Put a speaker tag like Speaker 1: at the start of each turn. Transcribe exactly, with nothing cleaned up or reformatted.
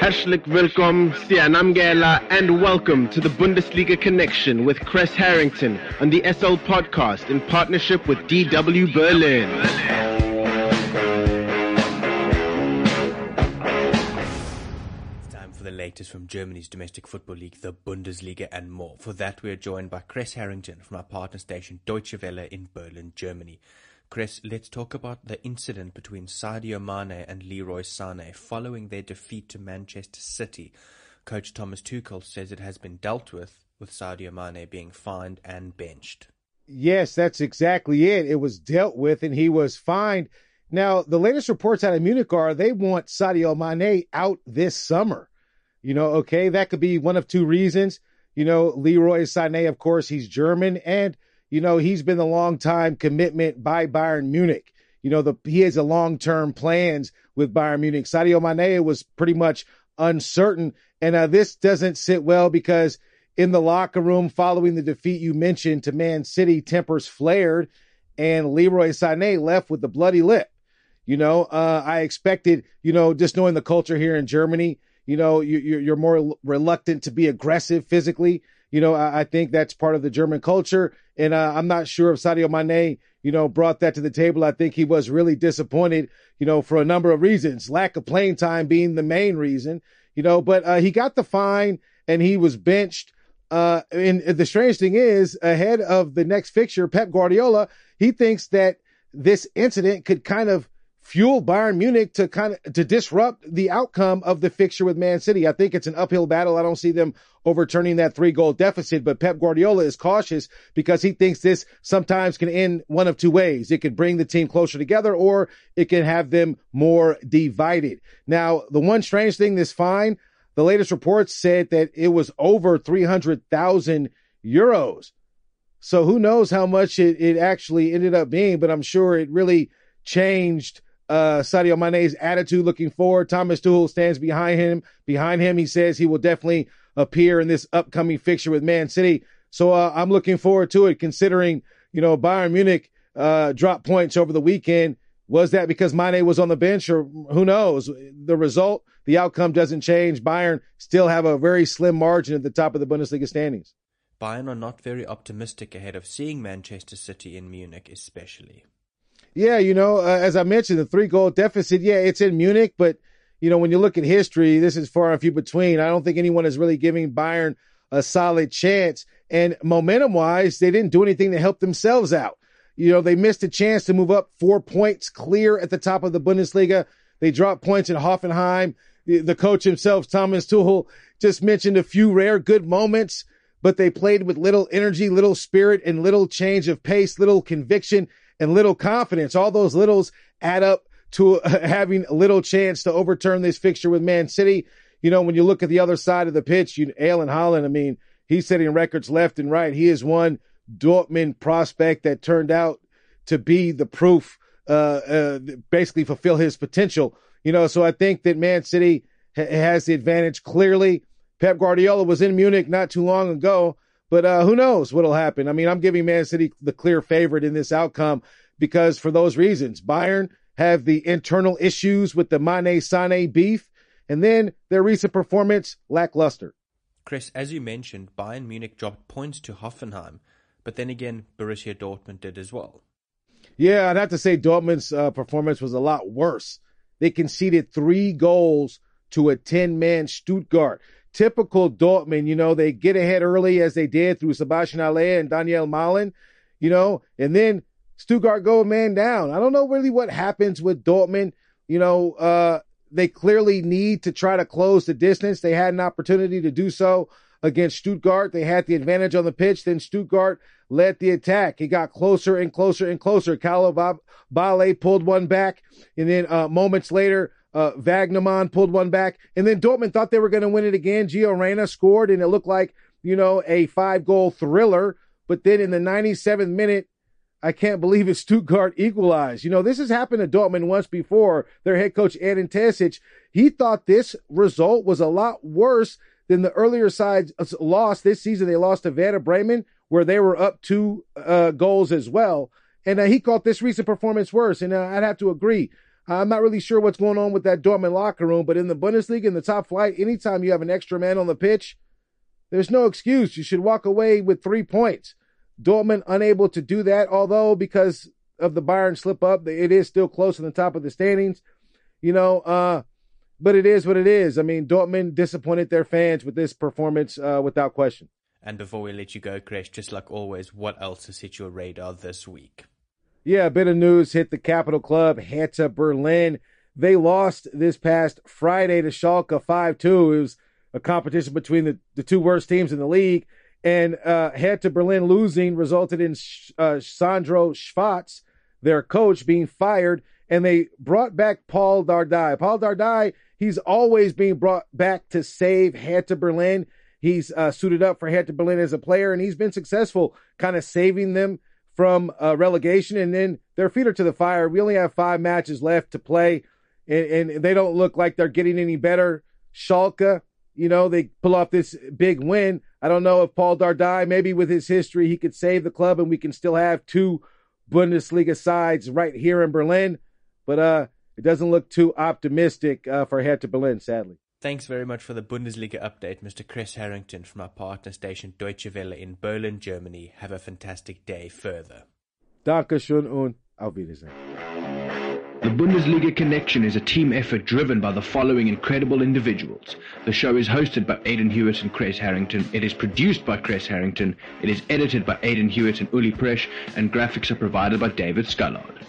Speaker 1: Herzlich willkommen, Sianamgela, and welcome to the Bundesliga Connection with Chris Harrington on the S L Podcast in partnership with D W Berlin.
Speaker 2: It's time for the latest from Germany's domestic football league, the Bundesliga, and more. For that, we are joined by Chris Harrington from our partner station Deutsche Welle in Berlin, Germany. Chris, let's talk about the incident between Sadio Mane and Leroy Sané following their defeat to Manchester City. Coach Thomas Tuchel says it has been dealt with, with Sadio Mane being fined and benched.
Speaker 3: Yes, that's exactly it. It was dealt with and he was fined. Now, the latest reports out of Munich are they want Sadio Mane out this summer. You know, okay, that could be one of two reasons. You know, Leroy Sané, of course, he's German, and you know, he's been a long-time commitment by Bayern Munich. You know, the, he has a long-term plans with Bayern Munich. Sadio Mane was pretty much uncertain. And uh, this doesn't sit well because in the locker room following the defeat you mentioned to Man City, tempers flared and Leroy Sané left with the bloody lip. You know, uh, I expected, you know, just knowing the culture here in Germany, you know, you, you're more reluctant to be aggressive physically. You know, I, I think that's part of the German culture. And uh, I'm not sure if Sadio Mane, you know, brought that to the table. I think he was really disappointed, you know, for a number of reasons, lack of playing time being the main reason, you know, but uh, he got the fine and he was benched. Uh, and the strange thing is, ahead of the next fixture, Pep Guardiola, he thinks that this incident could kind of fuel Bayern Munich to kind of to disrupt the outcome of the fixture with Man City. I think it's an uphill battle. I don't see them overturning that three goal deficit, but Pep Guardiola is cautious because he thinks this sometimes can end one of two ways. It could bring the team closer together or it can have them more divided. Now, the one strange thing, this fine, the latest reports said that it was over three hundred thousand euros. So who knows how much it, it actually ended up being, but I'm sure it really changed Uh, Sadio Mane's attitude looking forward. Thomas Tuchel stands behind him. Behind him, he says he will definitely appear in this upcoming fixture with Man City. So uh, I'm looking forward to it, considering, you know, Bayern Munich uh, dropped points over the weekend. Was that because Mane was on the bench, or who knows? The result, the outcome doesn't change. Bayern still have a very slim margin at the top of the Bundesliga standings.
Speaker 2: Bayern are not very optimistic ahead of seeing Manchester City in Munich, especially.
Speaker 3: Yeah, you know, uh, as I mentioned, the three-goal deficit, yeah, it's in Munich, but, you know, when you look at history, this is far and few between. I don't think anyone is really giving Bayern a solid chance. And momentum-wise, they didn't do anything to help themselves out. You know, they missed a chance to move up four points clear at the top of the Bundesliga. They dropped points at Hoffenheim. The, the coach himself, Thomas Tuchel, just mentioned a few rare good moments, but they played with little energy, little spirit, and little change of pace, little conviction, and little confidence. All those littles add up to uh, having a little chance to overturn this fixture with Man City. You know, when you look at the other side of the pitch, you, Erling Haaland, I mean, he's setting records left and right. He is one Dortmund prospect that turned out to be the proof, uh, uh, basically fulfill his potential. You know, so I think that Man City ha- has the advantage clearly. Pep Guardiola was in Munich not too long ago. But uh, who knows what'll happen? I mean, I'm giving Man City the clear favorite in this outcome because for those reasons, Bayern have the internal issues with the Mane-Sané beef, and then their recent performance lackluster.
Speaker 2: Chris, as you mentioned, Bayern Munich dropped points to Hoffenheim, but then again, Borussia Dortmund did as well.
Speaker 3: Yeah, I'd have to say Dortmund's uh, performance was a lot worse. They conceded three goals to a ten-man Stuttgart. Typical Dortmund, you know, they get ahead early as they did through Sebastian Haller and Daniel Malen, you know, and then Stuttgart go a man down. I don't know really what happens with Dortmund. You know, uh, they clearly need to try to close the distance. They had an opportunity to do so against Stuttgart. They had the advantage on the pitch. Then Stuttgart led the attack. It got closer and closer and closer. Carlo Bale pulled one back. And then uh, moments later, Uh, Wagnermann pulled one back, and then Dortmund thought they were going to win it again. Gio Reyna scored, and it looked like, you know, a five-goal thriller. But then in the ninety-seventh minute, I can't believe it, Stuttgart equalized. You know, this has happened to Dortmund once before. Their head coach, Edin Terzic, he thought this result was a lot worse than the earlier side's loss this season. They lost to Werder Bremen, where they were up two uh, goals as well. And uh, he called this recent performance worse, and uh, I'd have to agree. I'm not really sure what's going on with that Dortmund locker room, but in the Bundesliga, in the top flight, anytime you have an extra man on the pitch, there's no excuse. You should walk away with three points. Dortmund unable to do that, although because of the Bayern slip up, it is still close to the top of the standings. You know, uh, but it is what it is. I mean, Dortmund disappointed their fans with this performance uh, without question.
Speaker 2: And before we let you go, Chris, just like always, what else has hit your radar this week?
Speaker 3: Yeah, a bit of news hit the Capital Club, Hertha Berlin. They lost this past Friday to Schalke five two. It was a competition between the, the two worst teams in the league. And uh, Hertha Berlin losing resulted in uh, Sandro Schwarz, their coach, being fired. And they brought back Paul Dardai. Paul Dardai, he's always being brought back to save Hertha Berlin. He's uh, suited up for Hertha Berlin as a player, and he's been successful kind of saving them from uh, relegation. And then their feet are to the fire. We only have five matches left to play, and, and they don't look like they're getting any better. Schalke, you know, they pull off this big win. I don't know if Paul Dardai, maybe with his history, he could save the club and we can still have two Bundesliga sides right here in Berlin. But uh, it doesn't look too optimistic uh, for Hertha Berlin, sadly.
Speaker 2: Thanks very much for the Bundesliga update, Mister Chris Harrington from our partner station Deutsche Welle in Berlin, Germany. Have a fantastic day further.
Speaker 3: Dankeschön und auf Wiedersehen.
Speaker 4: The Bundesliga Connection is a team effort driven by the following incredible individuals. The show is hosted by Aidan Hewitt and Chris Harrington. It is produced by Chris Harrington. It is edited by Aidan Hewitt and Uli Presch, and graphics are provided by David Scullard.